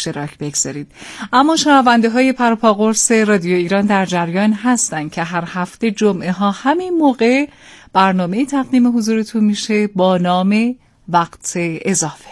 اشتراک بگذارید. اما شنونده های پروپاقرص رادیو ایران در جریان هستن که هر هفته جمعه ها همین موقع برنامه تقدیم حضورتون میشه با نام وقت اضافه.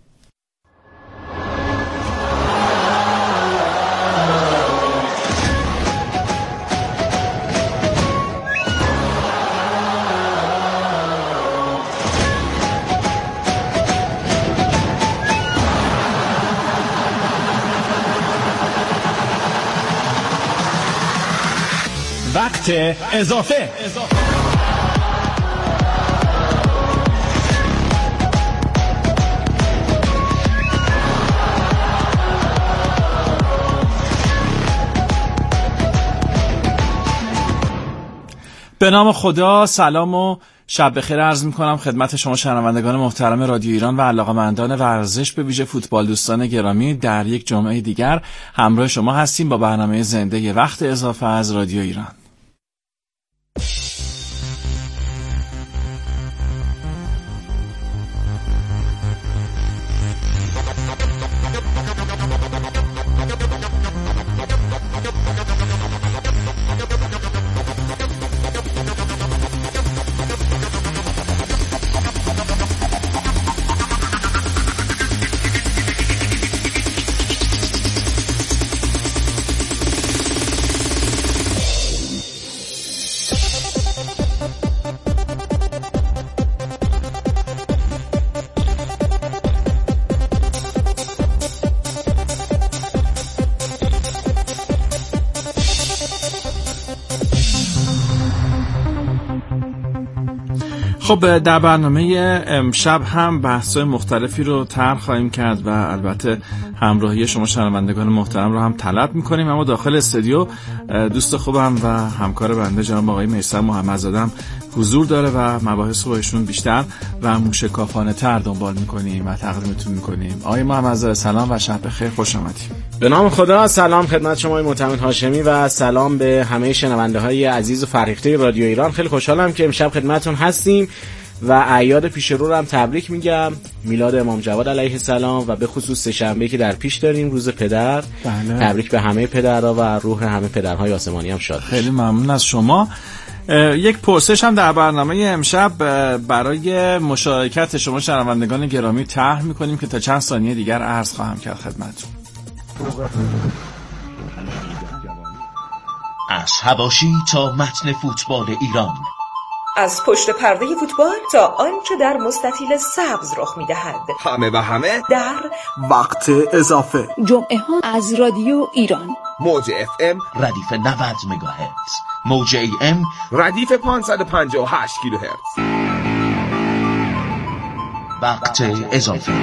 وقت اضافه. به نام خدا، سلام و شب بخیر عرض می‌کنم خدمت شما شنوندگان محترم رادیو ایران و علاقه‌مندان ورزش به ویژه فوتبال دوستان گرامی. در یک جمعه دیگر همراه شما هستیم با برنامه زنده وقت اضافه از رادیو ایران. خب در برنامه امشب هم بحث‌های مختلفی رو طرح خواهیم کرد و البته همراهی شما شنوندگان محترم رو هم طلب می‌کنیم. اما داخل استودیو دوست خوبم و همکار بنده جناب آقای میثم محمدزاده حضور داره و مباحث رو ایشون بیشتر و موشکافانه‌تر دنبال می‌کنیم و تقدیمتون می‌کنیم. آقای محمدزاده سلام و شب بخیر، خوش آمدید. به نام خدا، سلام خدمت شما محترم هاشمی و سلام به همه شنونده‌های عزیز و فرهیخته رادیو ایران. خیلی خوشحالم که امشب خدمتتون هستیم و اعیاد پیش رو هم تبریک میگم، میلاد امام جواد علیه السلام و به خصوص سه‌شنبه که در پیش داریم روز پدر. بله. تبریک به همه پدرها و روح همه پدرهای آسمانی هم شاد. خیلی ممنون از شما. یک پرسش هم در برنامه امشب برای مشارکت شما شنوندگان گرامی طرح می‌کنیم که تا چند ثانیه دیگر عرض خواهم کرد خدمتتون. از حواشی تا متن فوتبال ایران، از پشت پرده فوتبال تا آنچه در مستطیل سبز رخ می‌دهد، همه و همه در وقت اضافه. جمعه ها از رادیو ایران، موج FM ردیف 90 مگاهرتز، موج AM ردیف 558 کیلوهرتز. وقت اضافه.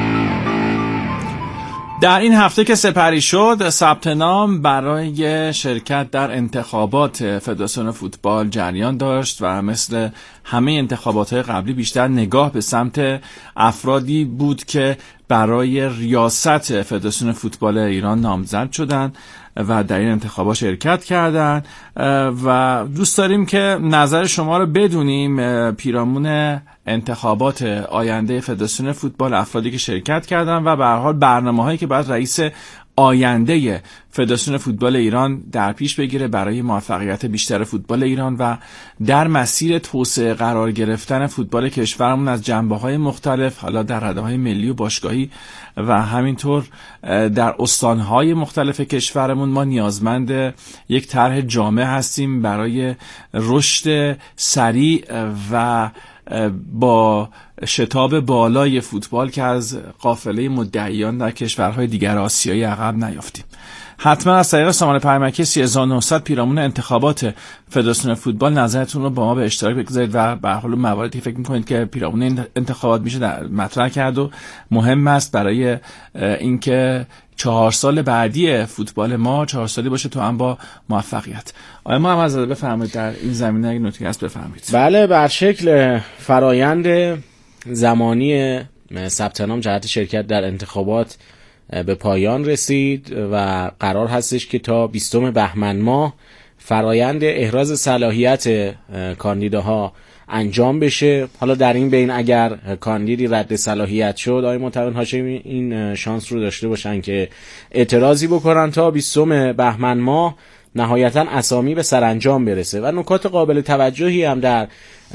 در این هفته که سپری شد، ثبت نام برای شرکت در انتخابات فدراسیون فوتبال جریان داشت و مثل همه انتخابات‌های قبلی بیشتر نگاه به سمت افرادی بود که برای ریاست فدراسیون فوتبال ایران نامزد شدند و در این انتخابات شرکت کردند و دوست داریم که نظر شما رو بدونیم پیرامون انتخابات آینده فدراسیون فوتبال، افرادی که شرکت کردن و به هر حال برنامه‌هایی که باید رئیس آینده فدراسیون فوتبال ایران در پیش بگیره برای موفقیت بیشتر فوتبال ایران و در مسیر توسعه قرار گرفتن فوتبال کشورمون از جنبه‌های مختلف، حالا در رده‌های ملی و باشگاهی و همینطور در استان‌های مختلف کشورمون. ما نیازمند یک طرح جامع هستیم برای رشد سریع و با شتاب بالای فوتبال که از قافله مدعیان در کشورهای دیگر آسیایی عقب نیافتیم. حتما از طریق سامان پیامکی 3900 پیرامون انتخابات فدراسیون فوتبال نظرتون رو با ما به اشتراک بگذارید و به هر حال مواردی فکر می‌کنید که پیرامون انتخابات میشه مطرح کرد و مهم است برای اینکه 4 سال بعدی فوتبال ما 4 سالی باشه تو هم با موفقیت. آقای محمدزاده بفرمایید در این زمینه اگه نکته هست بفرمایید. بله، بر شکل فرایند زمانی ثبت نام جهت شرکت در انتخابات به پایان رسید و قرار هستش که تا 20 بهمن ماه فرایند احراز صلاحیت کاندیداها انجام بشه. حالا در این بین اگر کاندیدی رد صلاحیت شد، آقای معتمد هاشمی این شانس رو داشته باشن که اعتراضی بکنن تا 20 بهمن ماه نهایتا اسامی به سرانجام برسه. و نکات قابل توجهی هم در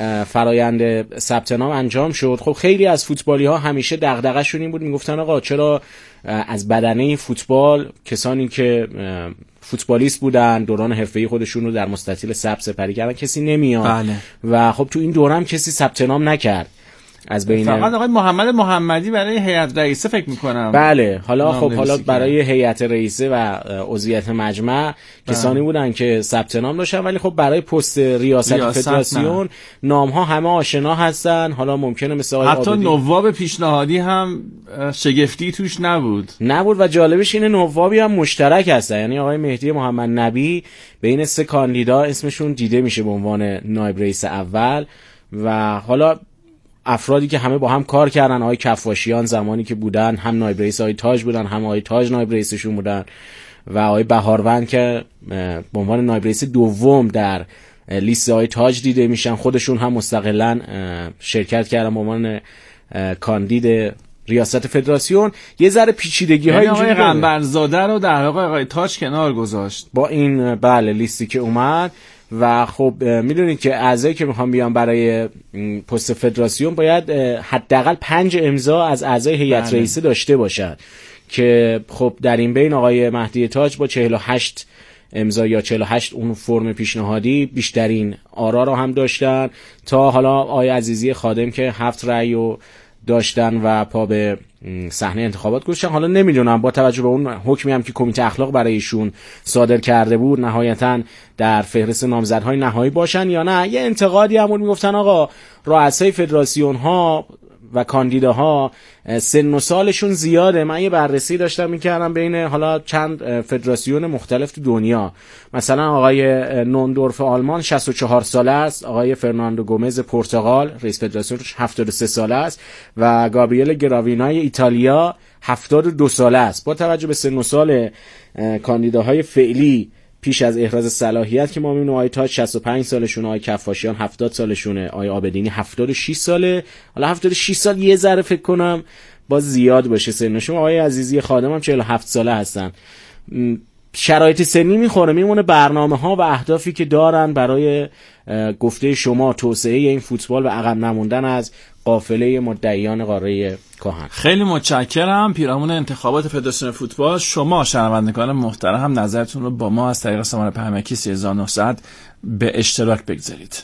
فرایند ثبت نام انجام شد. خب خیلی از فوتبالی ها همیشه دغدغه‌شون این بود، میگفتن آقا چرا از بدنه فوتبال کسانی که فوتبالیست بودن دوران حرفه‌ای خودشون رو در مستطیل سبز سپری کردن کسی نمیاد. بله. و خب تو این دوره هم کسی ثبت نام نکرد از بین فقط آقای محمد محمدی برای هیئت رئیسه فکر می‌کنم. بله. حالا خب حالا برای هیئت رئیسه و عضویت مجمع کسانی بودن که ثبت نام داشتن، ولی خب برای پست ریاست فدراسیون نام‌ها همه آشنا هستن. حالا ممکنه مثل آقای حتی نواب پیشنهادی هم شگفتی توش نبود و جالبش اینه نوابی هم مشترک هستن، یعنی آقای مهدی محمد نبی بین 3 کاندیدا اسمشون دیده میشه به عنوان نایب رئیس اول. و حالا افرادی که همه با هم کار کردن، آقای کفاشیان زمانی که بودن هم نایب رئیس آقای تاج بودن، هم آقای تاج نایب رئیسشون بودن، و آقای بهاروند که به عنوان نایب رئیس دوم در لیست آقای تاج دیده میشن، خودشون هم مستقلاً شرکت کردن به عنوان کاندید ریاست فدراسیون. یه ذره پیچیدگی‌های اینجوری آقای قنبرزاده رو در واقع آقای تاج کنار گذاشت با این بله لیستی که اومد. و خب میدونید که اعضایی که میخوان بیان برای پست فدراسیون باید حداقل 5 امضا از اعضای هیئت رئیسه داشته باشن که خب در این بین آقای مهدی تاج با 48 امضا یا 48 اون فرم پیشنهادی بیشترین آرا رو هم داشتن، تا حالا آقای عزیزی خادم که 7 رأی رو داشتن و پا به صحنه انتخابات گذاشتن. حالا نمیدونم با توجه به اون حکمی هم که کمیته اخلاق برای ایشون صادر کرده بود نهایتاً در فهرست نامزدهای نهایی باشن یا نه. یه انتقادی هم بود، میگفتن آقا رؤسای فدراسیون ها و کاندیداها سن و سالشون زیاده. من یه بررسی داشتم میکردم بین حالا چند فدراسیون مختلف تو دنیا، مثلا آقای نوندورف آلمان 64 ساله است، آقای فرناندو گومز پرتغال رئیس فدراسیونش 73 ساله است و گابریل گراوینای ایتالیا 72 ساله است. با توجه به سن و سال کاندیداهای فعلی پیش از احراز صلاحیت که ما میبینیم آقای تاج 65 سالشونه، آقای کفاشیان 70 سالشونه، آقای آبدینی 76 ساله. حالا 76 سال یه ذره فکر کنم باز زیاد باشه سنشون. آقای عزیزی خادم هم 47 ساله هستن. شرایط سنی میمونه برنامه‌ها و اهدافی که دارن برای گفته شما توسعه این فوتبال و عقب نموندن از قافله مدعیان قاره کهن. خیلی متشکرم. پیرامون انتخابات فدراسیون فوتبال شما شنوندگان محترم نظرتون رو با ما از طریق شماره پیامکی 3900 به اشتراک بگذارید.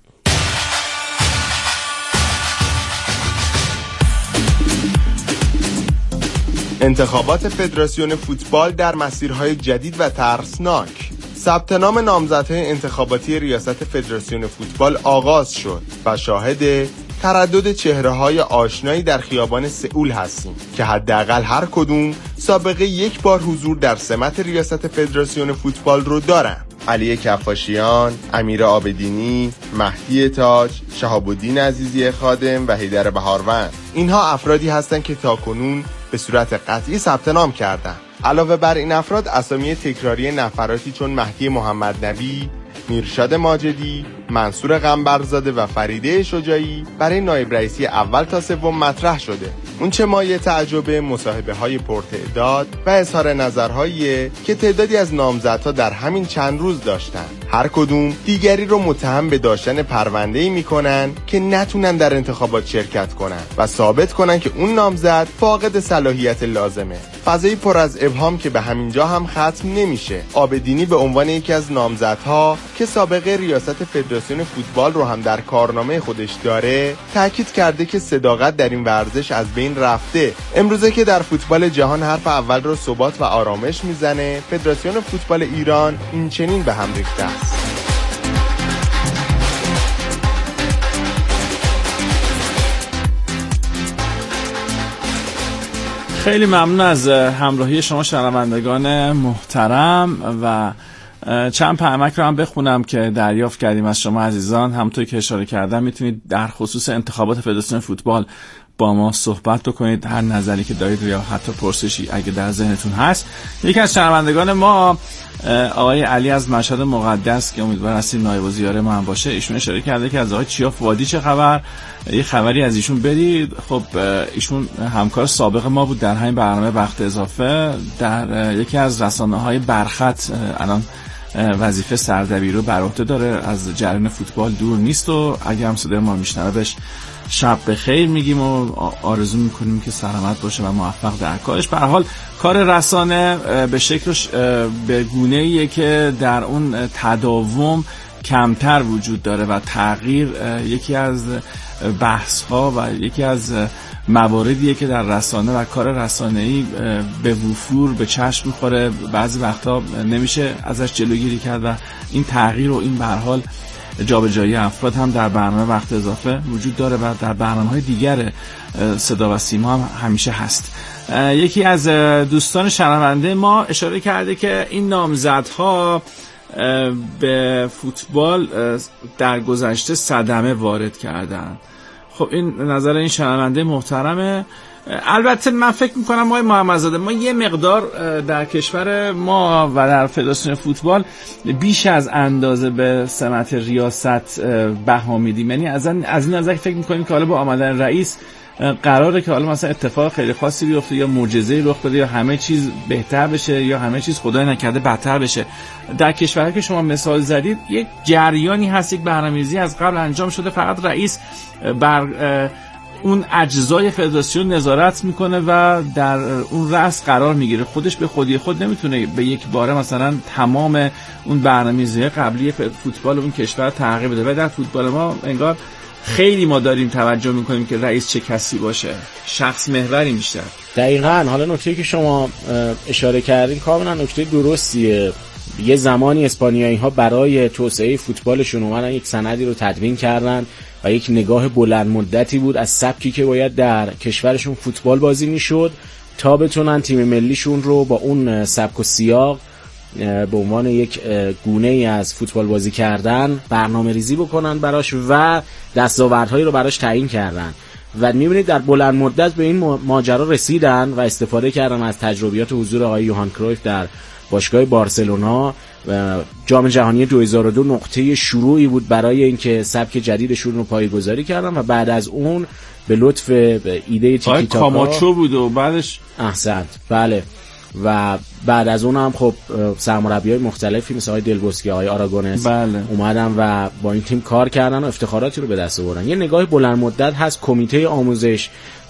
انتخابات فدراسیون فوتبال در مسیرهای جدید و ترسناک. ثبت نام نامزدهای انتخاباتی ریاست فدراسیون فوتبال آغاز شد و شاهد تردد چهره‌های آشنایی در خیابان سئول هستیم که حداقل هر کدوم سابقه 1 بار حضور در سمت ریاست فدراسیون فوتبال رو دارن. علی کفاشیان، امیر آبدینی، مهدی تاج، شهاب الدین عزیزی خادم و حیدر بهاروند. اینها افرادی هستند که تاکنون به صورت قطعی ثبت نام کردند. علاوه بر این افراد اسامی تکراری نفراتی چون مهدی محمد نبی، میرشاد ماجدی، منصور قنبرزاده و فریده شجاعی برای نایب رئیسی اول تا سوم مطرح شده. اون چه مایه تعجب مصاحبه های پرتعداد و اظهار نظرهایی که تعدادی از نامزدها در همین چند روز داشتن. هر کدوم دیگری رو متهم به داشتن پرونده‌ای میکنن که نتونن در انتخابات شرکت کنن و ثابت کنن که اون نامزد فاقد صلاحیت لازمه. فضایی پر از ابهام که به همین جا هم ختم نمیشه. آبدینی به عنوان یکی از نامزدها که سابقه ریاست فدراسیون فوتبال رو هم در کارنامه خودش داره، تاکید کرده که صداقت در این ورزش از بین رفته. امروزه که در فوتبال جهان حرف اول رو ثبات و آرامش میزنه، فدراسیون فوتبال ایران این چنین به هم ریخته است. خیلی ممنون از همراهی شما شنوندگان محترم و چند پیامک رو هم بخونم که دریافت کردیم از شما عزیزان. همونطور که اشاره کردم میتونید در خصوص انتخابات فدراسیون فوتبال با ما صحبت بکنید، هر نظری که دارید یا حتی پرسشی اگه در ذهنتون هست. یکی از شنوندگان ما آقای علی از مشهد مقدس که امیدوار هستیم نایب الوزیر ما هم باشه، ایشون اشاره کرده که از آقای چیاف وادی چه خبر، یه خبری از ایشون بدید. خب ایشون همکار سابق ما بود در همین برنامه وقت اضافه، در یکی از رسانه‌های برخط الان وظیفه سردبیری رو بر عهده داره، از جریان فوتبال دور نیست و اگه هم صدای ما میشنوه بهش شب بخیر میگیم و آرزو میکنیم که سلامت باشه و موفق در کارش. به هر حال کار رسانه به شکلش به گونه‌ایه که در اون تداوم کمتر وجود داره و تغییر یکی از بحث‌ها و یکی از مواردیه که در رسانه و کار رسانه‌ای به وفور به چشم می‌خوره، بعضی وقتا نمیشه ازش جلوگیری کرد و این تغییر و این به هر حال جابجایی افراد هم در برنامه وقت اضافه وجود داره و در برنامه‌های دیگر صدا و سیما هم همیشه هست. یکی از دوستان شنونده ما اشاره کرده که این نامزدها به فوتبال در گذشته صدمه وارد کردن. خب این نظر این شنونده محترمه. البته من فکر میکنم آقای محمدزاده ما یه مقدار در کشور ما و در فدراسیون فوتبال بیش از اندازه به سمت ریاست بها میدیم، یعنی از این نظر فکر میکنیم که حالا با آمدن رئیس قراره که حالا مثلا اتفاق خیلی خاصی بیفته یا معجزه‌ای رخ بده یا همه چیز بهتر بشه یا همه چیز خدای نکرده بدتر بشه. در کشوری که شما مثال زدید یک جریانی هست، یک برنامه‌ریزی از قبل انجام شده، فقط رئیس بر اون اجزای فدراسیون نظارت میکنه و در اون رأس قرار میگیره، خودش به خودی خود نمیتونه به یک باره مثلا تمام اون برنامه‌ریزی قبلی فوتبال اون کشور تغییر بده. و در فوتبال ما انگار خیلی ما داریم توجه میکنیم که رئیس چه کسی باشه، شخص محوری بیشتر. دقیقاً. حالا نکته‌ای که شما اشاره کردین کاملا نکته درستیه. یه زمانی اسپانیایی‌ها برای توسعه فوتبالشون اومدن یک سندی رو تدوین کردن و یک نگاه بلند مدتی بود از سبکی که باید در کشورشون فوتبال بازی میشد تا بتونن تیم ملیشون رو با اون سبک و سیاق به عنوان یک گونه‌ای از فوتبال بازی کردن برنامه ریزی بکنن براش و دستاوردهایی رو براش تعیین کردن و می‌بینید در بلند مدت به این ماجرا رسیدن و استفاده کردن از تجربیات حضور آقای یوهان کرویف در باشگاه بارسلونا. و جام جهانی 2002 نقطه شروعی بود برای اینکه سبک جدیدشون رو پایه‌گذاری کردن و بعد از اون به لطف ایده تیکی تاکا کاماچو بود و بعدش احسنت بله و بعد از اون هم خب سرمربیای مختلفی مثل آقای دلبوسکی، آقای آراگونس اومدن و با این تیم کار کردن و افتخاراتی رو به دست آوردن. یه نگاه بلند مدت هست. کمیته آموزش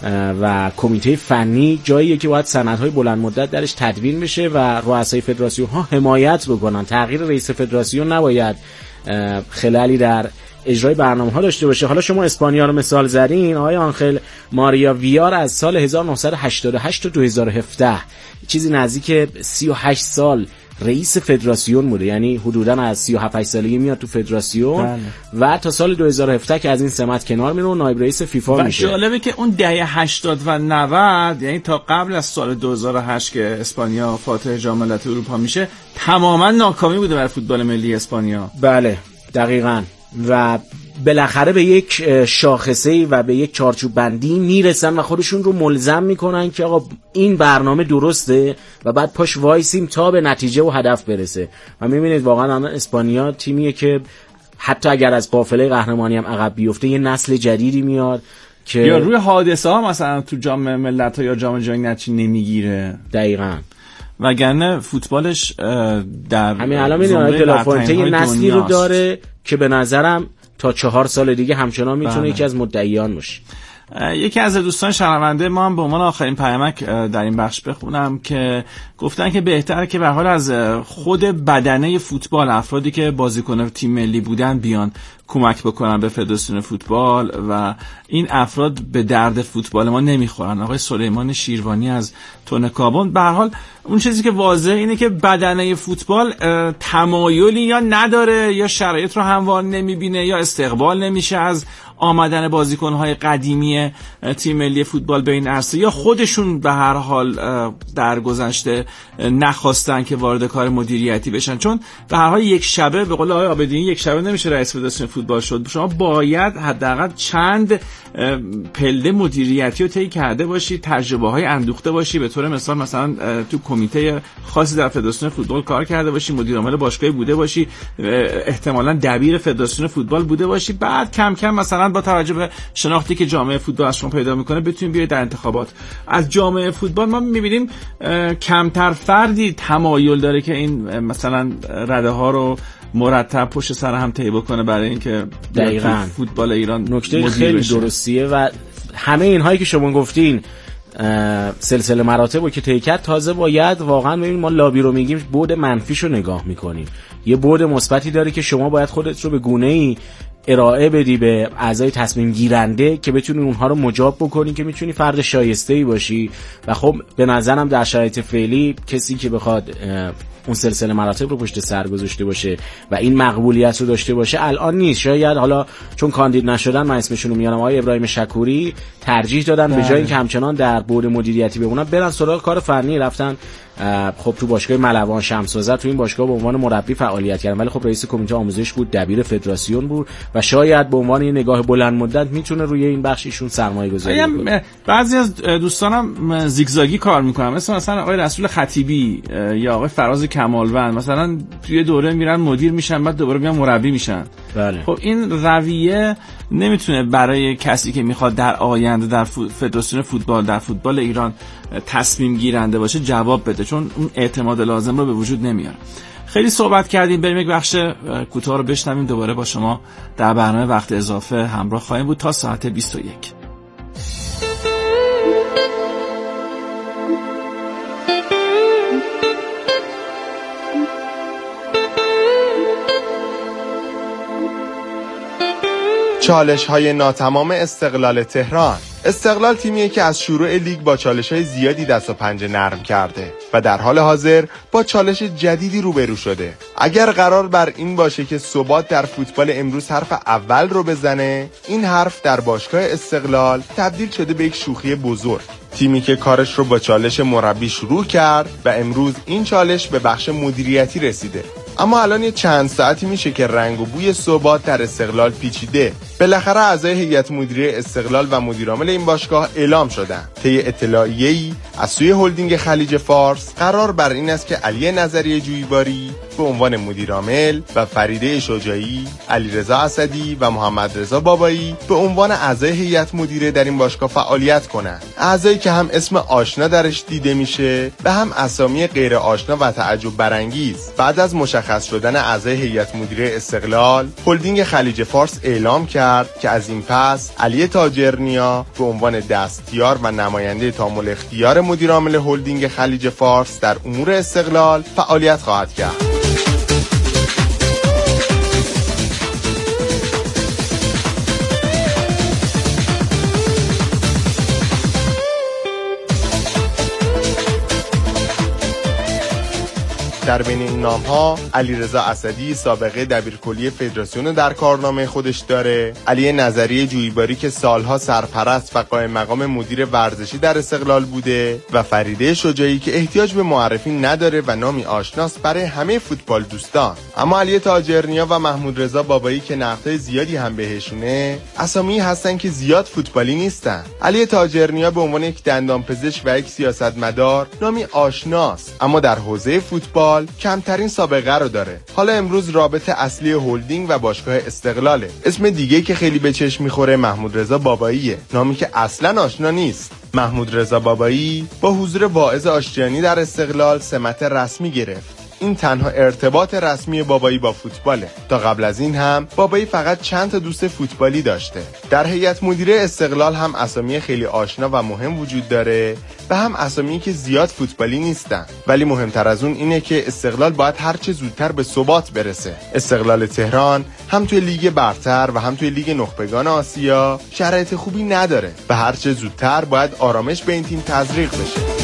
و کمیته فنی جاییه که باید سندهای بلند مدت درش تدوین بشه و رؤسای فدراسیون ها حمایت بکنن. تغییر رئیس فدراسیون نباید خلالی در اجرای برنامه‌ها داشته باشه. حالا شما اسپانیا رو مثال زدین. آقای آنخل ماریا ویار از سال 1988 تا 2017 چیزی نزدیک 38 سال رئیس فدراسیون بوده، یعنی حدوداً از 37 سالگی میاد تو فدراسیون و تا سال 2017 که از این سمت کنار میره و نایب رئیس فیفا میشه. و جالبه که اون دهه 80 و 90 یعنی تا قبل از سال 2008 که اسپانیا فاتح جام ملت‌های اروپا میشه تماما ناکامی بوده برای فوتبال ملی اسپانیا. بله دقیقاً. و بالاخره به یک شاخصه‌ای و به یک چارچوب بندی میرسن و خودشون رو ملزم میکنن که آقا این برنامه درسته و بعد پاش وایسیم تا به نتیجه و هدف برسه. و میبینید واقعا اسپانیا تیمیه که حتی اگر از قافله قهرمانی هم عقب بیفته یه نسل جدیدی میاد که یا روی حادثه ها مثلا تو جام ملت‌ها یا جام جهانی نتیجه نمیگیره. دقیقاً. وگرنه فوتبالش در همین الان می‌بینید دلافونته یه نسلی رو داره که به نظرم تا 4 سال دیگه همچنان میتونه یکی از مدعیان باشه. یکی از دوستان شنونده ما هم به عنوان آخرین پیامک در این بخش بخونم که گفتن که بهتره که به حال از خود بدنه فوتبال افرادی که بازیکن تیم ملی بودن بیان کمک بکنن به فدراسیون فوتبال و این افراد به درد فوتبال ما نمیخورن. آقای سلیمان شیروانی از تونکابون. به هر حال اون چیزی که واضحه اینه که بدنه فوتبال تمایلی یا نداره یا شرایط رو هموار نمیبینه یا استقبال نمیشه از آمدن بازیکن‌های قدیمی تیم ملی فوتبال به این عرصه، یا خودشون به هر حال در گذشته نخواستن که وارد کار مدیریتی بشن؟ چون به هر حال یک شبه، به قول آقای عابدینی، یک شبه نمیشه رئیس فدراسیون فوتبال شد. شما باید حداقل چند پله مدیریتی رو طی کرده باشی، تجربه‌های اندوخته باشی، به طور مثلا تو کمیته خاصی در فدراسیون فوتبال کار کرده باشی، مدیر عامل باشگاهی بوده باشی، احتمالاً دبیر فدراسیون فوتبال بوده باشی، بعد کم کم مثلا با توجه به شناختی که جامعه فوتبال از شما پیدا میکنه بتونید بیاید در انتخابات. از جامعه فوتبال ما میبینیم کمتر فردی تمایل داره که این مثلا رده ها رو مرتب پشت سر هم طی بکنه برای اینکه دقیقاً فوتبال ایران نکته خیلی درستیه و همه اینهایی که شما گفتین سلسله مراتب رو که طی کرد، تازه باید واقعا ببین ما لابی رو میگیم بعد منفیشو نگاه میکنیم، یه بعد مثبتی داره که شما باید خودت رو به گونه‌ای ارائه بدی به اعضای تصمیم گیرنده که بتونی اونها رو مجاب بکنی که میتونی فرد شایسته‌ای باشی. و خب به نظرم در شرایط فعلی کسی که بخواد اون سلسله مراتب رو پشت سر گذاشته باشه و این مقبولیت رو داشته باشه الان نیست. شاید حالا چون کاندید نشدن، من اسمشون رو میارم، آقای ابراهیم شکوری ترجیح دادن به جای اینکه همچنان در بورد مدیریتی بمونن برن سراغ کار فنی، رفتن خب تو باشگاه ملوان شمس‌آذر تو این باشگاه به عنوان مربی فعالیت کردن، ولی خب رئیس کمیته آموزش بود، دبیر فدراسیون بود و شاید به عنوان یه نگاه بلند مدت میتونه روی این بخش ایشون سرمایه‌گذاری کنه. بعضی از دوستانم زیگزاگی کار میکنن، مثلا آقای رسول خطیبی یا آقای فراز کمالوند، مثلا توی دوره میرن مدیر میشن بعد دوباره میان مربی میشن. بله. خب این رویه نمیتونه برای کسی که میخواد در آینده در فدراسیون فوتبال، در فوتبال ایران تصمیم گیرنده باشه جواب بده، چون اون اعتماد لازم رو به وجود نمیاره. خیلی صحبت کردیم، بریم یک بخش کوتاه رو بشنویم، دوباره با شما در برنامه وقت اضافه همراه خواهیم بود تا ساعت 21. چالش‌های ناتمام استقلال تهران. استقلال تیمیه که از شروع لیگ با چالش‌های زیادی دست و پنجه نرم کرده و در حال حاضر با چالش جدیدی روبرو شده. اگر قرار بر این باشه که ثبات در فوتبال امروز حرف اول رو بزنه، این حرف در باشگاه استقلال تبدیل شده به یک شوخی بزرگ. تیمی که کارش رو با چالش مربی شروع کرد و امروز این چالش به بخش مدیریتی رسیده. اما الان یه چند ساعتی میشه که رنگ و بوی ثبات در استقلال پیچیده. بالاخره اعضای هیئت مدیره استقلال و مدیر عامل این باشگاه اعلام شدن. طی اطلاعیه‌ای از سوی هلدینگ خلیج فارس قرار بر این است که علی نظری جویباری به عنوان مدیر عامل و فریده شجاعی، علیرضا اسدی و محمد رضا بابایی به عنوان اعضای هیئت مدیره در این باشگاه فعالیت کنند. اعضایی که هم اسم آشنا درش دیده میشه و هم اسامی غیر آشنا و تعجب برانگیز. بعد از مشخص شدن اعضای هیئت مدیره استقلال، هلدینگ خلیج فارس اعلام کرد که از این پس علی تاجرنیا به عنوان دستیار و نماینده تامل اختیار مدیر عامل هلدینگ خلیج فارس در امور استقلال فعالیت خواهد کرد. در بین این نام‌ها علیرضا اسدی سابقه دبیرکلی فدراسیون در کارنامه خودش داره، علی نظری جویباری که سالها سرپرست و قائم مقام مدیر ورزشی در استقلال بوده و فریده شجاعی که احتیاج به معرفی نداره و نامی آشناست برای همه فوتبال دوستان. اما علی تاجرنیا و محمود رضا بابایی که نقدای زیادی هم بهشونه، اسامی هستن که زیاد فوتبالی نیستن. علی تاجرنیا به عنوان یک دندانپزشک و یک سیاستمدار نامی آشناست، اما در حوزه فوتبال کمترین سابقه رو داره. حالا امروز رابطه اصلی هلدینگ و باشگاه استقلاله. اسم دیگه که خیلی به چشم میخوره محمود رضا باباییه، نامی که اصلا آشنا نیست. محمود رضا بابایی با حضور واعظ آشتیانی در استقلال سمت رسمی گرفت. این تنها ارتباط رسمی بابایی با فوتباله. تا قبل از این هم بابایی فقط چند تا دوست فوتبالی داشته. در هیئت مدیره استقلال هم اسامی خیلی آشنا و مهم وجود داره و هم اسامی که زیاد فوتبالی نیستن. ولی مهمتر از اون اینه که استقلال باید هر چه زودتر به ثبات برسه. استقلال تهران هم توی لیگ برتر و هم توی لیگ نخبگان آسیا شرایط خوبی نداره و هر چه زودتر باید آرامش به این تیم تزریق بشه.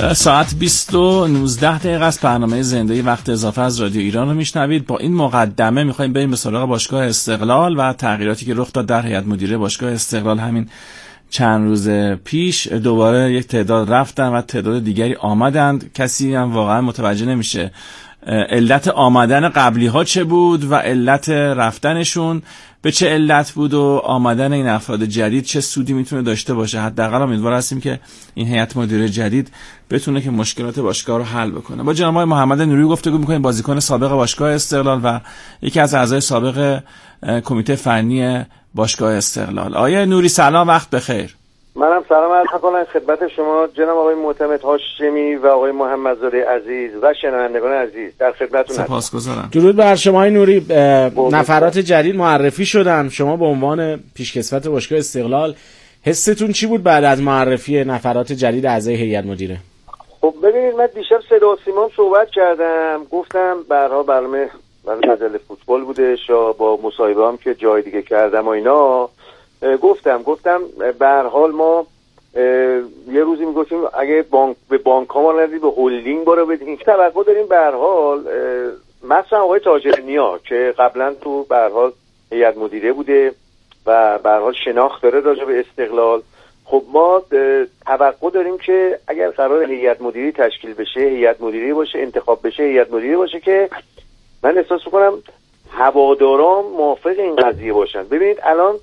ساعت 20:19 است. برنامه زنده وقت اضافه از رادیو ایران رو میشنوید. با این مقدمه میخوایم بریم به سراغ باشگاه استقلال و تغییراتی که رخ داد در هیئت مدیره باشگاه استقلال. همین چند روز پیش دوباره یک تعداد رفتن و تعداد دیگری آمدند. کسی هم واقعا متوجه نمیشه علت آمدن قبلی ها چه بود و علت رفتنشون به چه علت بود و آمدن این افراد جدید چه سودی میتونه داشته باشه. حداقل امیدوار هستیم که این هیئت مدیره جدید بتونه که مشکلات باشگاه رو حل بکنه. با جناب آقای محمد نوری گفتگو می‌کنیم، بازیکن سابق باشگاه استقلال و یکی از اعضای سابق کمیته فنی باشگاه استقلال. آقای نوری سلام، وقت بخیر. منم سلام عرض می‌کنم خدمت شما جناب آقای معتمد هاشمی و آقای محمدزاده عزیز و شنوندگان عزیز، در خدمتتون هستم. سپاسگزارم. درود بر شما آقای نوری. نفرات جدید معرفی شدن، شما به عنوان پیشکسوت باشگاه استقلال حستون چی بود بعد از معرفی نفرات جدید اعضای هیئت مدیره؟ خب ببینید، من دیشب صدا و سیما صحبت کردم، گفتم برها برنامه مجله فوتبال بودش یا با مصاحبه هم که جای دیگه کردم و اینا، گفتم به هر حال ما یه روزی میگفتیم اگه به بانک ها ما ندید به هولدینگ برو بدیم. توقع داریم به هر حال مثلا آقای تاجرنیا که قبلا تو به هر حال هیئت مدیره بوده و به هر حال شناخت داره راجع به استقلال. خب ما توقع داریم که اگر قرار هیئت مدیره تشکیل بشه، هیئت مدیره باشه، انتخاب بشه، هیئت مدیره باشه که من احساس می‌کنم هواداران موافق این قضیه باشن. ببینید الان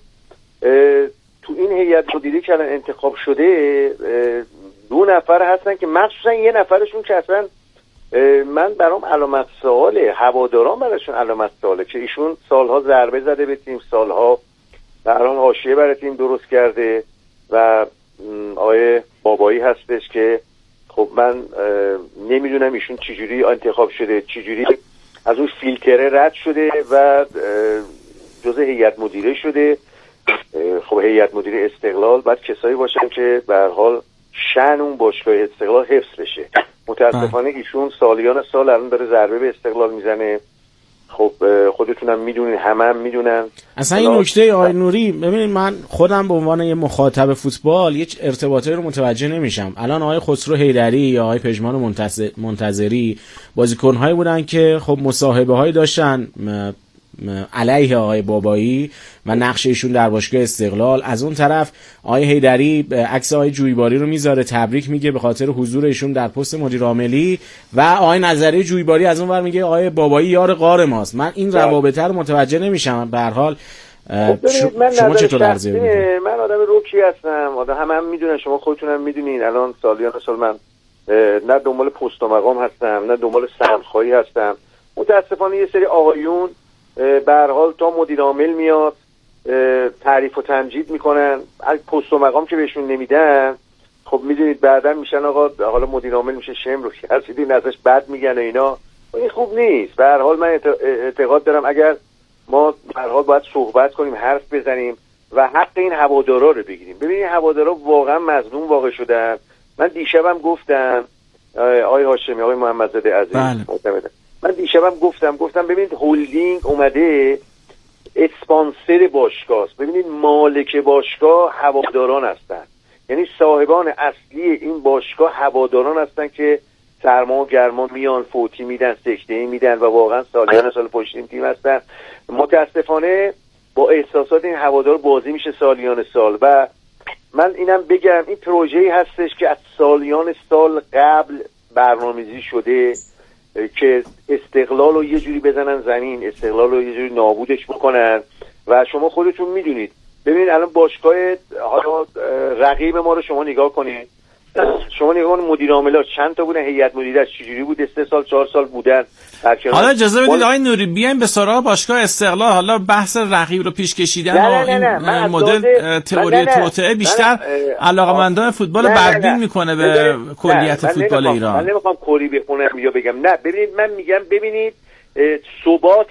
تو این هیئت مدیره که الان انتخاب شده 2 نفر هستن که مخصوصا یه نفرشون که اصلا من برام علامت سواله، هواداران براشون علامت سواله که ایشون سالها ضربه زده به تیم، سالها برام حاشیه برای تیم درست کرده و آقای بابایی هستش که خب من نمیدونم ایشون چجوری انتخاب شده، چجوری از اون فیلتره رد شده و جزء هیئت مدیره شده. خب هیئت مدیره استقلال باید کسایی باشن که به هر حال شأن اون باشگاه استقلال حفظ بشه. متاسفانه ایشون سالیان سال الان داره ضربه به استقلال میزنه. خب خودتونم میدونین، هم میدونن. اصلا این نکته آقای نوری، ببینید من خودم به عنوان یه مخاطب فوتبال یه ارتباطی رو متوجه نمیشم. الان آقای خسرو حیدری یا آقای پژمان منتظری بازیکن‌هایی بودن که خب مصاحبه‌هایی داشتن علیه آقای بابایی و نقش ایشون در باشگاه استقلال. از اون طرف آقای حیدری عکس آقای جویباری رو میذاره، تبریک میگه به خاطر حضور ایشون در پست مدیر عاملی و آقای نظری جویباری از اون ور میگه آقای بابایی یار غار ماست. من این روابط رو متوجه نمیشم. به هر حال شما چطور ارزیابی می‌کنید؟ من آدم روکی هستم، هم میدونن، شما خودتونم میدونین. الان سالیان سال من نه دنبال پست و مقام هستم نه دنبال سمت‌خواهی هستم. متاسفانه یه سری آقایون به هر حال تا مدیر عامل میاد تعریف و تمجید میکنن، پست و مقام که بهشون نمیدن خب میدونید بعدا میشن آقا حالا مدیر عامل میشه شم رو کسیدین ازش بد میگن و اینا. این خوب نیست. به هر حال من اعتقاد دارم اگر ما به هر حال باید صحبت کنیم، حرف بزنیم و حق این هوادارا رو بگیریم. ببینید هوادارا واقعا مظلوم واقع شدن. من دیشبم گفتم آقای هاشمی، آقای محمدزاده عزیز، من دیشبم گفتم ببینید هولدینگ اومده اسپانسر باشگاه است. ببینید مالک باشگاه هواداران هستن، یعنی صاحبان اصلی این باشگاه هواداران هستن که سرما و گرما میان، فوتی میدن، سکته میدن و واقعا سالیان سال پشت این تیم هستن. متاسفانه با احساسات این هوادار بازی میشه سالیان سال. و من اینم بگم این پروژه‌ای هستش که از سالیان سال قبل برنامه‌ریزی شده که استقلال رو یه جوری بزنن زمین، استقلال رو یه جوری نابودش بکنن و شما خودتون میدونید. ببینید الان باشگاه حالا رقیب ما رو شما نگاه کنید، شما نگاه کنید مدیر عاملا چند تا بودن، هیئت مدیره چجوری بود، 3 سال 4 سال بودن. حالا اجازه بدید آقای نوری بیایم به سراغ باشگاه استقلال. حالا بحث رقیب رو پیش کشیدن و این مدل تئوری توطئه بیشتر علاقه‌مندان فوتبال بدبین میکنه به کلیت فوتبال ایران. من نمیخوام کلی بخونم یا بگم، نه ببینید من میگم ببینید ثبات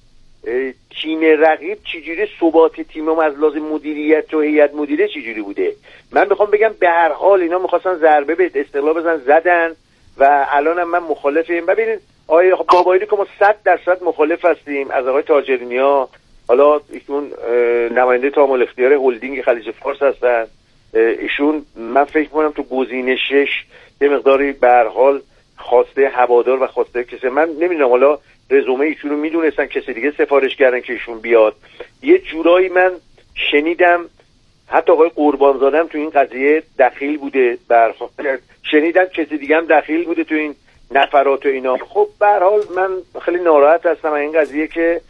تیم رقیب چجوری، ثبات تیم ما از لحاظ مدیریت و هیئت مدیره چجوری بوده. من میخوام بگم به هر حال اینا میخواستن ضربه به استقلال بزنن، زدن و الانم من مخالفم. ببینید آقای بابایی که ما 100% مخالف هستیم از آقای تاجرنیا، حالا ایشون نماینده تامل اختیار هلدینگ خلیج فارس هستن ایشون من فکر می‌کنم تو گزینه 6 یه مقداری به هر حال خواسته هوادار و خواسته کسی، من نمیدونم حالا رزومه ایشون رو میدونستن کسی دیگه سفارش کردن که ایشون بیاد. یه جورایی من شنیدم حتی آقای قربانزاده تو این قضیه دخیل بوده، شنیدم کسی دیگه هم دخیل بوده تو این نفرات و اینا. خب به هر حال من خیلی ناراحت هستم این قضیه که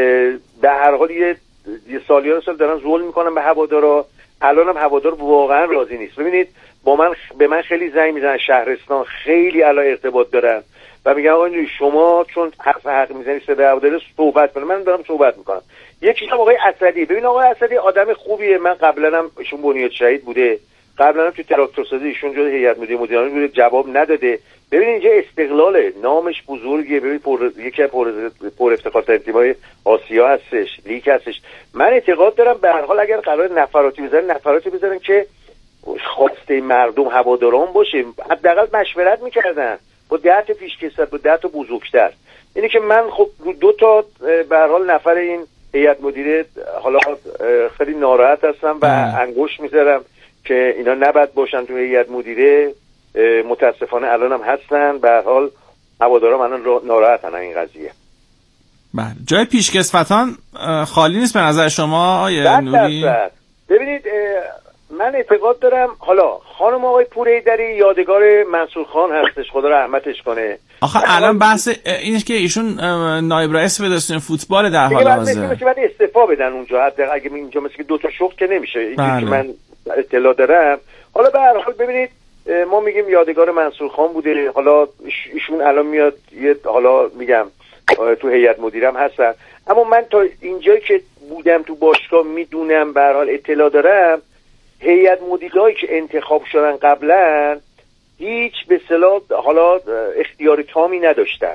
به هر حال یه سالیان سال دارن ظلم میکنن به هوادارا. الان هم هوادار واقعا راضی نیست. ببینید به من خیلی زنگ میزنن شهرستان، خیلی الان ارتباط دارن و میگن آقا شما چون حق میزنید صدای هوادار صحبت کنه. من دارم صحبت میکنم. یکی هم آقای اسدی، ببین آقای اسدی آدم خوبیه، من قبلا هم ایشون بنیاد شهید بوده، قبلا هم تو تراکتورسازی ایشون جزء هیئت مدیران بوده، جواب نداده. ببین اینجا استقلاله، نامش بزرگه، ببین یکی از پر افتخارترین تیم‌های آسیا هستش، لیگ هستش. من اعتقاد دارم به هر حال اگر قرار نفراتی بزنن که خواسته مردم هواداران باشه، حداقل مشورت می‌کردن با 10 تا پیشکسوت، با 10 تا بزرگتر. اینی که من خب 2 تا به هر حال نفر این هیئت مدیره حالا خیلی ناراحت هستم و انگشت می‌ذارم که اینا نباید باشن تو هیئت مدیره. متاسفانه الان هم هستن. به هر حال هوادارا الان ناراحتن این قضیه. بله، جای پیشکسوتان خالی نیست به نظر شما آقای نوری؟ ببینید من اعتقاد دارم حالا خانم آقای پورایدری یادگار منصور خان هستش، خدا رحمتش کنه. آخه الان بحث اینه که ایشون نایب رئیس فدراسیون فوتبال در حال حاضر باید استعفا بدن اونجا. حتی اگه اینجا مثل که 2 تا شغل که نمیشه اینجوری که من اطلاع دارم. حالا به هر حال ببینید ما میگیم یادگار منصور خان بوده، حالا ایشون الان میاد یه حالا میگم تو هیئت مدیرم هستن، اما من تا اینجایی که بودم تو باشگاه میدونم به هر حال اطلاع دارم هیئت مدیرایی که انتخاب شدن قبلا هیچ به اصطلاح حالا اختیار تامی نداشتن.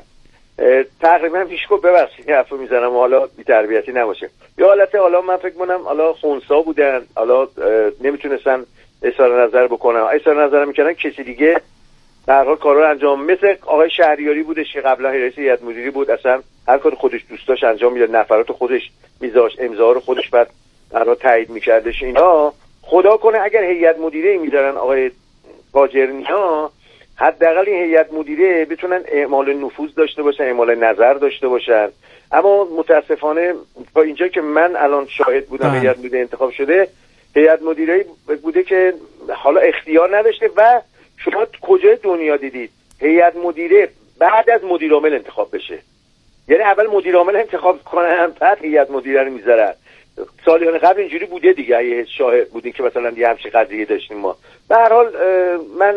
تقریبا پیشکو ببخشید حرفو میزنم حالا بی تربیتی نباشه، یا حالت حالا من فکر کنم حالا خونسا بودن، حالا نمیتونستن اظهار نظر بکنن، اظهار نظر میکنن کسی دیگه به هر حال کارا رو انجام، مثل آقای شهریاری بودش که قبلا رئیس هیئت مدیره بود، اصلا هر کار خودش دوست داشت انجام میداد، نفرات خودش میذاشت، امضا رو خودش بعد در واقع تایید میکردش. اینا خدا کنه اگر هیئت مدیره میذارن آقای تاجرنیا، حداقل این هیئت مدیره بتونن اعمال نفوذ داشته باشن، اعمال نظر داشته باشن. اما متاسفانه تا اینجا که من الان شاهد بودم هیئت مدیره انتخاب شده، هیئت مدیره بوده که حالا اختیار نداشته. و شما کجای دنیا دیدید هیئت مدیره بعد از مدیر عامل انتخاب بشه؟ یعنی اول مدیر عامل انتخاب کنن بعد هیئت مدیره رو میذارن. سالیان قبل اینجوری بوده دیگه، یه شاهد بودیم که مثلا یه همچین قضیه داشتیم ما. به هر حال من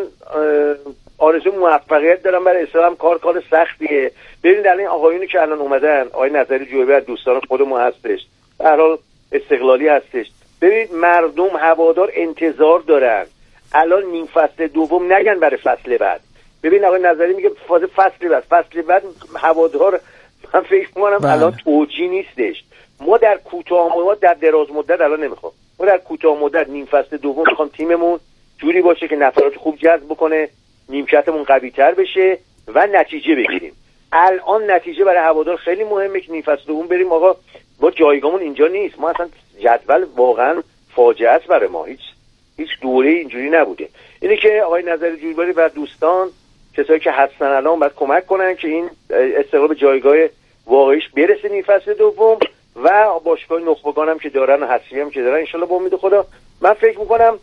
آرزو موفقیت دارم برای اسلام. کار سختیه. ببینید الان آقایونی که الان اومدن، آقای نظری جویبی از دوستان خودمون هستش، به هر حال استقلالی هستش. ببینید مردم هوادار انتظار دارن الان نیم فصل دوم نگن برای فصل بعد. ببین آقای نظری میگه فصل بعد هوادار، من فکر می‌کنم الان توجیه نیستش. ما در کوتاه مدت، در دراز مدت الان نمیخوام، ما در کوتاه مدت نیم فصل دوم میخوام تیممون جوری باشه که نفرات خوب جذب بکنه، نیمکتمون قوی‌تر بشه و نتیجه بگیریم. الان نتیجه برای هوادار خیلی مهمه که نیم فصل دوم بریم آقا، ما جایگاهمون اینجا نیست، ما اصلا جدول واقعا فاجعه است برای ما، هیچ دوره اینجوری نبوده. اینه که آقای نظری جویباری و دوستان کسایی که هستن الان باید کمک کنن که این استقلال به جایگاه واقعیش برسه نیم فصل دوم، و باشگاه نخبگان هم که دارن و حسی هم که دارن ان شاءالله با امید خدا. من فکر میکنم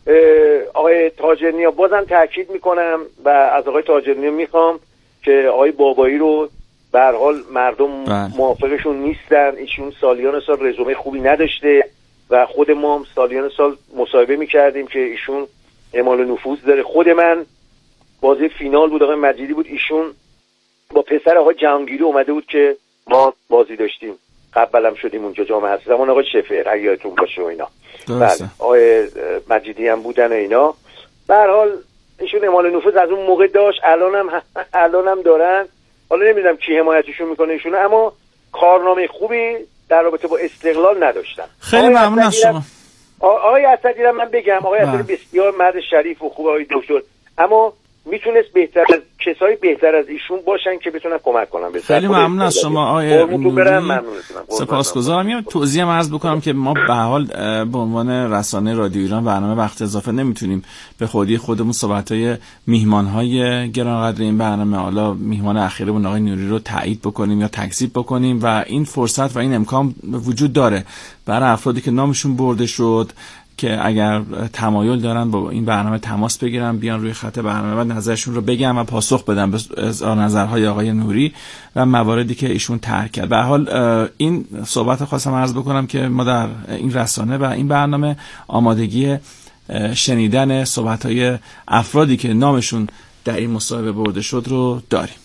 آقای تاجرنیا، بازم تاکید میکنم و از آقای تاجرنیا میخوام که آقای بابایی رو به هر حال مردم موافقشون نیستن. ایشون سالیان سال رزومه خوبی نداشته و خود ما هم سالیان سال مصاحبه میکردیم که ایشون اعمال نفوذ داره. خود من بازی فینال بود، آقای مجیدی بود، ایشون با پسر آقای جهانگیری اومده بود که ما بازی داشتیم، قبلم شدیم اونجا جام حذفی، زمان آقای شفر اگه یادتون باشه و اینا. بله آقای مجیدی هم بودن و اینا. به هر حال ایشون اعمال نفوذ از اون موقع داشت، الانم دارن. حالا نمیدونم کی حمایتشون میکنه ایشون، اما کارنامه خوبی در رابطه با استقلال نداشتن. خیلی ممنون از شما. آقای اسدی من بگم، آقای اسدی بسیار مرد شریف و خوب، آقای دکتر، اما میتونست کسایی بهتر از ایشون باشن که بتونن کمک کنن. خیلی ممنون از شما آقای نوری، سپاسگزارم. یه توضیح هم عرض بکنم که ما به حال به عنوان رسانه رادیو ایران برنامه وقت اضافه نمیتونیم به خودی خودمون صحبت‌های میهمان‌های گرانقدر این برنامه، حالا میهمان اخیرمون آقای نوری رو تایید بکنیم یا تکذیب بکنیم و این فرصت و این امکان وجود داره برای افرادی که نامشون برده شد که اگر تمایل دارن با این برنامه تماس بگیرن، بیان روی خط برنامه و نظرشون رو بگن و پاسخ بدن به اظهار نظرهای آقای نوری و مواردی که ایشون طرح کرد. به حال این صحبت خواستم عرض بکنم که ما در این رسانه و این برنامه آمادگی شنیدن صحبت‌های افرادی که نامشون در این مصاحبه برده شد رو داریم.